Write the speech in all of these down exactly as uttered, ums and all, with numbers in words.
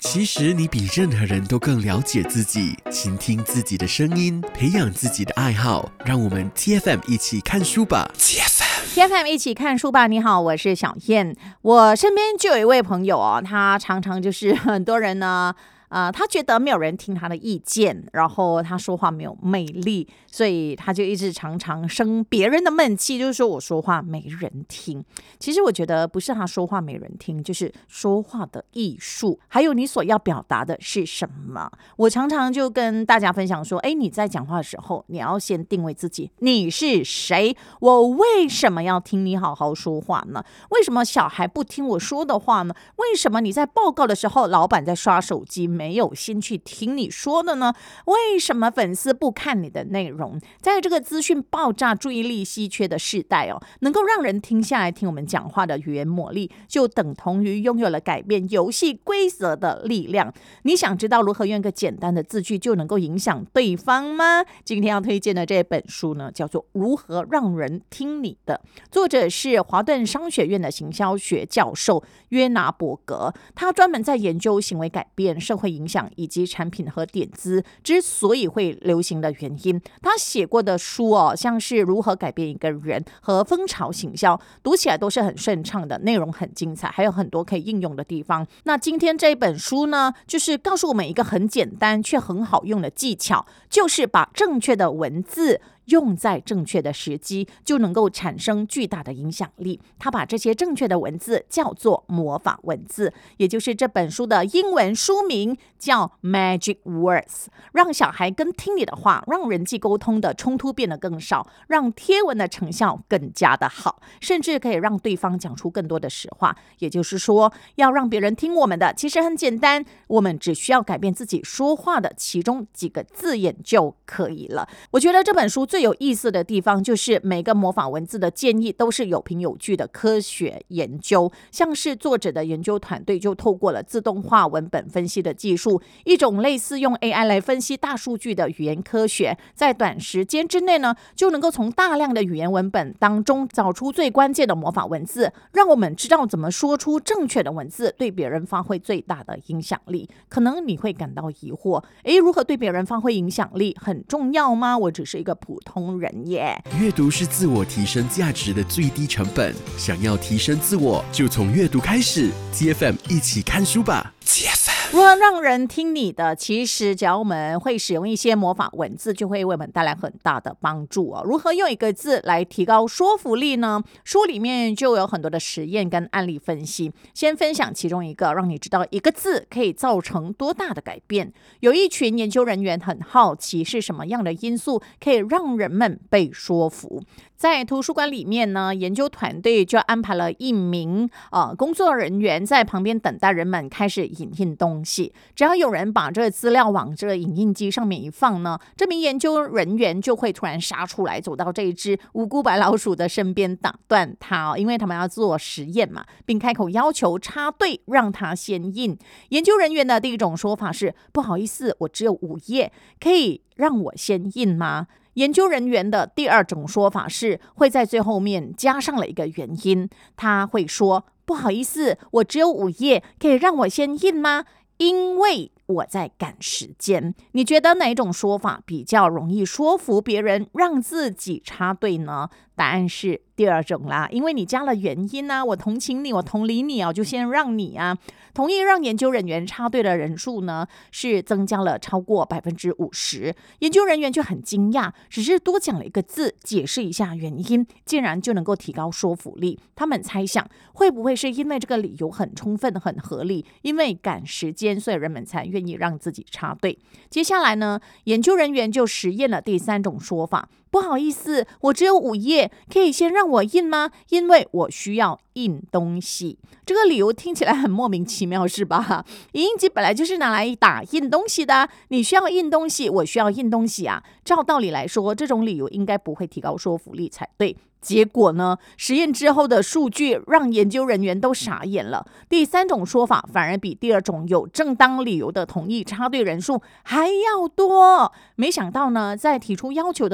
其实你比任何人都更了解自己，倾听自己的声音，培养自己的爱好。让我们 T F M 一起看书吧。 T F M T F M 一起看书吧。你好，我是小燕。我身边就有一位朋友哦，他常常就是很多人呢呃，他觉得没有人听他的意见，然后他说话没有魅力，所以他就一直常常生别人的闷气，就是说我说话没人听。其实我觉得不是他说话没人听，就是说话的艺术，还有你所要表达的是什么。我常常就跟大家分享说，哎，你在讲话的时候，你要先定位自己，你是谁？我为什么要听你好好说话呢？为什么小孩不听我说的话呢？为什么你在报告的时候，老板在刷手机，没有心去听你说的呢？为什么粉丝不看你的内容？在这个资讯爆炸、注意力稀缺的时代哦，能够让人停下来听我们讲话的语言魔力，就等同于拥有了改变游戏规则的力量。你想知道如何用一个简单的字句就能够影响对方吗？今天要推荐的这本书呢，叫做《如何让人听你的》，作者是华顿商学院的行销学教授约拿伯格。他专门在研究行为改变、社会影响以及产品和点子之所以会流行的原因。他写过的书哦，像是如何改变一个人和风潮行销，读起来都是很顺畅的，内容很精彩，还有很多可以应用的地方。那今天这一本书呢，就是告诉我们一个很简单却很好用的技巧，就是把正确的文字用在正确的时机，就能够产生巨大的影响力。他把这些正确的文字叫做魔法文字，也就是这本书的英文书名叫 Magic Words， 让小孩跟听你的话，让人际沟通的冲突变得更少，让贴文的成效更加的好，甚至可以让对方讲出更多的实话。也就是说，要让别人听我们的，其实很简单，我们只需要改变自己说话的其中几个字眼就可以了。我觉得这本书最有意思的地方就是每个魔法文字的建议都是有凭有据的科学研究，像是作者的研究团队就透过了自动化文本分析的技术，一种类似用 A I 来分析大数据的语言科学，在短时间之内呢，就能够从大量的语言文本当中找出最关键的魔法文字，让我们知道怎么说出正确的文字，对别人发挥最大的影响力。可能你会感到疑惑，诶，如何对别人发挥影响力很重要吗？我只是一个普通人耶。 阅读是自我提升价值的最低成本，想要提升自我，就从阅读开始。 T F M 一起看书吧。 T F M 如何让人听你的？其实只要我们会使用一些魔法文字，就会为我们带来很大的帮助哦。如何用一个字来提高说服力呢？书里面就有很多的实验跟案例分析。先分享其中一个，让你知道一个字可以造成多大的改变。有一群研究人员很好奇，是什么样的因素可以让人们被说服。在图书馆里面呢，研究团队就安排了一名呃工作人员在旁边等待人们开始影印东西。只要有人把这个资料往这个影印机上面一放呢，这名研究人员就会突然杀出来，走到这一只无辜白老鼠的身边，打断它哦，因为他们要做实验嘛，并开口要求插队，让它先印。研究人员的第一种说法是：不好意思，我只有五页，可以让我先印吗？研究人员的第二种说法是会在最后面加上了一个原因，他会说：不好意思，我只有五页，可以让我先印吗？因为我在赶时间。你觉得哪一种说法比较容易说服别人，让自己插队呢？答案是第二种啦，因为你加了原因啊，我同情你，我同理你啊，就先让你啊。同意让研究人员插队的人数呢，是增加了超过百分之五十。研究人员就很惊讶，只是多讲了一个字，解释一下原因，竟然就能够提高说服力。他们猜想，会不会是因为这个理由很充分、很合理，因为赶时间，所以人们才愿意让自己插队。接下来呢，研究人员就实验了第三种说法：不好意思，我只有五页，可以先让我印吗？因为我需要印东西。这个理由听起来很莫名其妙，是吧？影印机本来就是拿来打印东西的，你需要印东西，我需要印东西啊。照道理来说，这种理由应该不会提高说服力才对。结果呢，实验之后的数据让研究人员都傻眼了。第三种说法反而比第二种有正当理由的同意插队人数还要多。没想到呢，在提出要求的同时，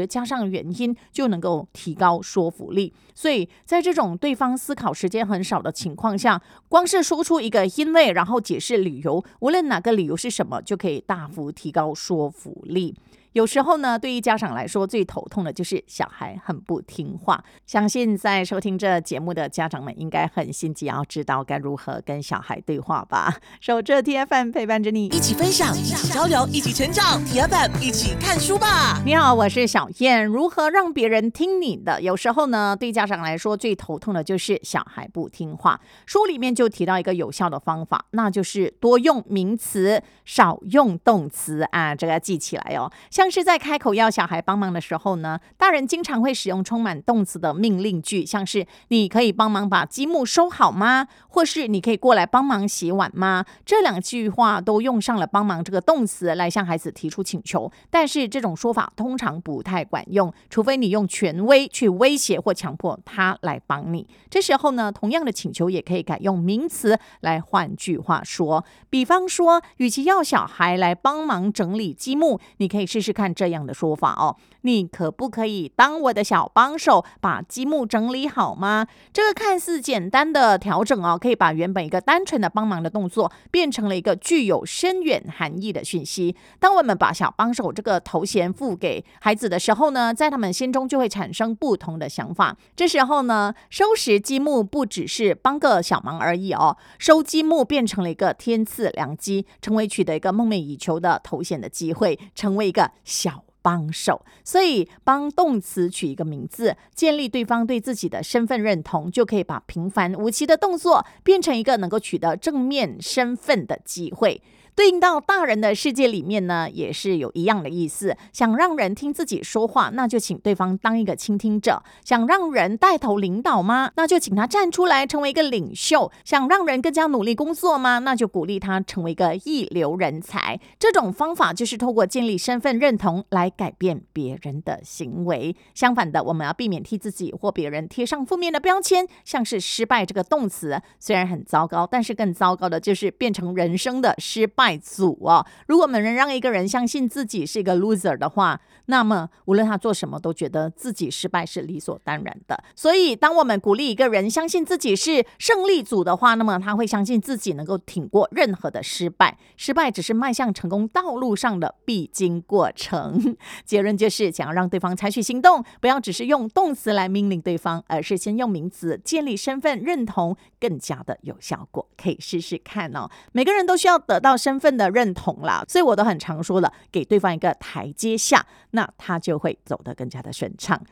实加上原因，就能够提高说服力。所以在这种对方思考时间很少的情况下，光是说出一个因为，然后解释理由，无论哪个理由是什么，就可以大幅提高说服力。有时候呢，对于家长来说，最头痛的就是小孩很不听话。相信在收听这节目的家长们应该很心急，要知道该如何跟小孩对话吧。守着 T F M 陪伴着你， 一起分享，一起交流，一起成长。T F M 一起看书吧。 你好，我是小燕。如何让别人听你的？有时候呢，对家长来说最头痛的就是小孩不听话。书里面就提到一个有效的方法，那就是多用名词，少用动词啊，这个要记起来哦。像是在开口要小孩帮忙的时候呢，大人经常会使用充满动词的命令句，像是你可以帮忙把积木收好吗？或是你可以过来帮忙洗碗吗？这两句话都用上了帮忙这个动词来向孩子提出请求，但是这种说法通常不太管用，除非你用权威去威胁或强迫他来帮你。这时候呢，同样的请求也可以改用名词来换句话说。比方说，与其要小孩来帮忙整理积木，你可以试试看这样的说法哦，你可不可以当我的小帮手，把积木整理好吗？这个看似简单的调整哦，可以把原本一个单纯的帮忙的动作，变成了一个具有深远含义的讯息。当我们把小帮手这个头衔付给孩子的时候呢，在他们心中就会产生不同的想法。这时候呢，收拾积木不只是帮个小忙而已哦，收积木变成了一个天赐良机，成为取得一个梦寐以求的头衔的机会，成为一个小帮手。所以帮动词取一个名字，建立对方对自己的身份认同，就可以把平凡无奇的动作变成一个能够取得正面身份的机会。对应到大人的世界里面呢，也是有一样的意思。想让人听自己说话，那就请对方当一个倾听者。想让人带头领导吗？那就请他站出来成为一个领袖。想让人更加努力工作吗？那就鼓励他成为一个一流人才。这种方法就是透过建立身份认同来改变别人的行为。相反的，我们要避免替自己或别人贴上负面的标签，像是失败这个动词虽然很糟糕，但是更糟糕的就是变成人生的失败组哦。如果我们能让一个人相信自己是一个 loser 的话，那么无论他做什么都觉得自己失败是理所当然的。所以当我们鼓励一个人相信自己是胜利组的话，那么他会相信自己能够挺过任何的失败。失败只是迈向成功道路上的必经过程。结论就是想要让对方采取行动，不要只是用动词来命令对方，而是先用名词建立身份认同，更加的有效果。可以试试看哦。每个人都需要得到身份的认同啦，所以我都很常说了，给对方一个台阶下，那他就会走得更加的顺畅。